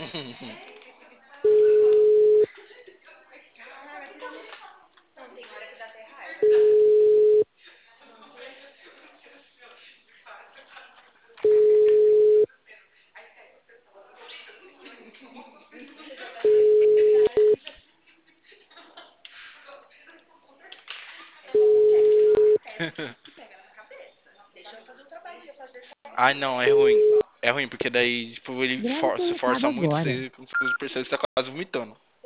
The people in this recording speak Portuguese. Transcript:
Ai, não, é ruim. É ruim, porque daí, tipo, ele se Grande força recado muito, agora. você percebe que você tá quase vomitando.